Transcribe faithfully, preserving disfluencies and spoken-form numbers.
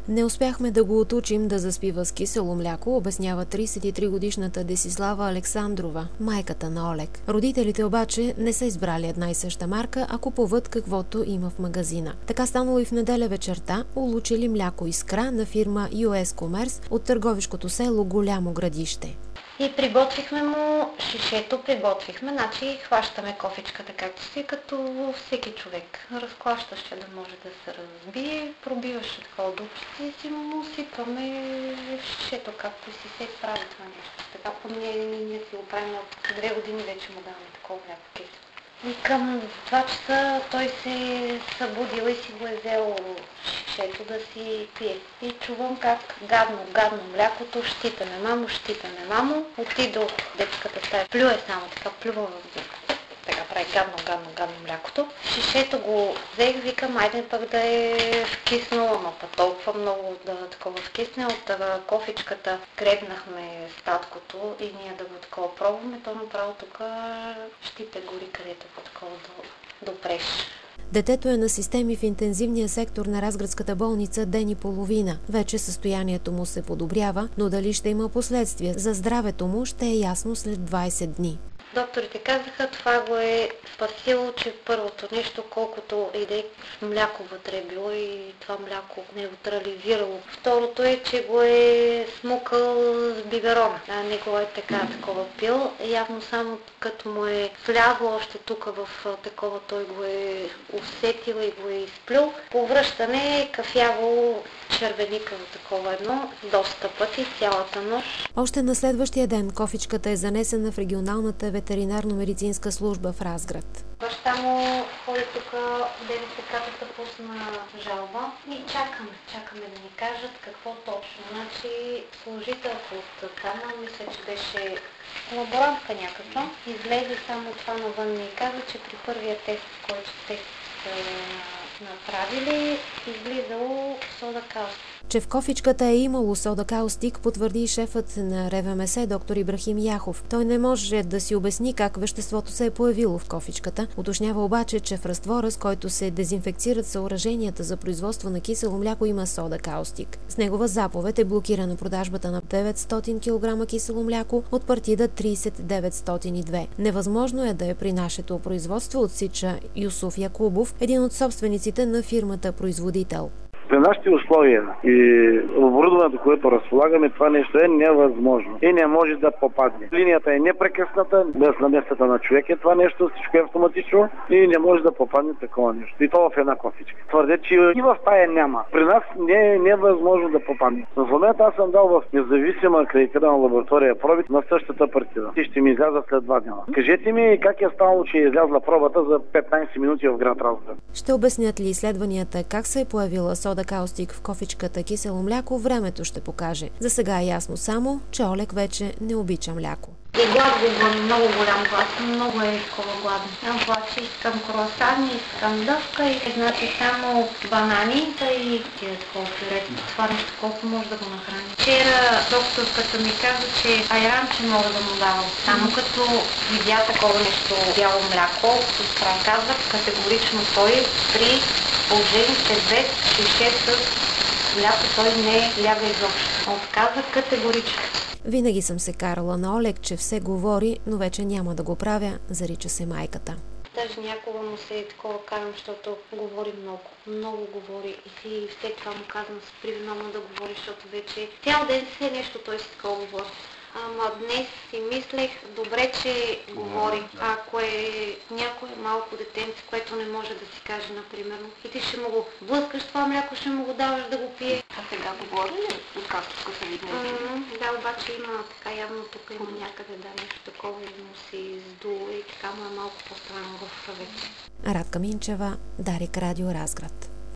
Не успяхме да го отучим да заспива с кисело мляко, обяснява тридесет и три годишната Десислава Александрова, майката на Олег. Родителите обаче не са избрали една и съща марка, а купуват каквото има в магазина. Така станало и в неделя вечерта, улучили мляко Искра на фирма Ю Ес Комерс от търговишкото село Голямо Градище. И приготвихме му шишето, приготвихме, значи хващаме кофичката както си, като всеки човек. Разклащаш, да може да се разбие, пробиваш такова дупчице и си му сипваме шишето, както си се прави това нещо. Така по ние, ние си го правим от две години вече му даваме такова мляко кисело. И към два часа той се е събудил и си го е взел шишето да си пие. И чувам как гадно, гадно млякото, щитаме мамо, щитаме мамо. Отидох в детската стая, плюе само така, плюва в зъб. Така прави гадно, гадно, гадно млякото. Шишето го взех, викам, айде пък да е вкиснало, ама па толкова много да такова вкисне. От кофичката гребнахме статкото и ние да го такова пробваме, то направо тук щите гори, където по такова да допреш. Детето е на системи в интензивния сектор на Разградската болница ден и половина. Вече състоянието му се подобрява, но дали ще има последствия за здравето му ще е ясно след двайсет дни. Докторите казаха, това го е спасило, че първото нещо, колкото и да е мляко вътре било и това мляко не го трализирало. Второто е, че го е смукал с биберон, а не го е така такова пил. Явно само като му е влязло още тук в такова, той го е усетил и го е изплюл. По връщане е кафяво червеникаво такова едно, доста пъти, цялата нощ. Още на следващия ден кофичката е занесена в регионалната ветеринарно-медицинска служба в Разград. Баща му ходи тук, ДНСК-тата пусна жалба и чакаме, чакаме да ни кажат какво точно. Значи служителка от там, мисля, че беше лаборантка някаква, излезе само това навън и каза, че при първия тест, който тест направили, излизало сода каустик. Че в кофичката е имало сода каустик, потвърди и шефът на Р В М С доктор Ибрахим Яхов. Той не може да си обясни как веществото се е появило в кофичката. Уточнява обаче, че в разтвора, с който се дезинфекцират съоръженията за производство на кисело мляко, има сода каустик. С негова заповед е блокирана продажбата на деветстотин килограма кисело мляко от партида тридесет деветстотин и две. Невъзможно е да е при нашето производство, отсича Юсуф Якубов, един от собствениците на фирмата производител. При нашите условия и оборудването, което разполагаме, това нещо е невъзможно и не може да попадне. Линията е непрекъсната, без намесата на човек е това нещо, всичко е автоматично и не може да попадне такова нещо. И то в една кофичка. Твърдят, че и в тая няма. При нас не е невъзможно да попадне. В момента аз съм дал в независима акредитирана лаборатория проби на същата партида. И ще ми изляза след два дни. Кажете ми как е станало, че е излязла пробата за петнайсет минути в град Разград. Ще обяснят ли изследванията как се е появила сода каустик в кофичката кисело мляко, времето ще покаже. За сега е ясно само, че Олег вече не обича мляко. И глад го гони, много голям глад, много е такова гладно. Там плаче, искам круасани, искам дъвка и значи само банани и тия такова пюре. Това нещо колко може да го нахрани. Вчера докторката ми каза, че айранче мога да му давам. Само като видя такова нещо бяло мляко, казва категорично той при положените две шише с мляко, той не ляга изобщо. Отказва категорично. Винаги съм се карала на Олег, че все говори, но вече няма да го правя, зарича се майката. Даже някога му се е такова карам, защото говори много. Много говори и си след това му казвам, спри мама да говори, защото вече цял ден все нещо той си такова говори. Ама днес си мислех, добре, че говори. Ако е някое малко детенце, което не може да си каже, например, и ти ще му го блъскаш това мляко, ще му го даваш да го пие. А сега говори ли? Откакто са видни? Да, обаче има така, явно тук има някъде да нещо такова и му се издува и така му е малко по-странно в вече. Радка Минчева, Дарик Радио Разград.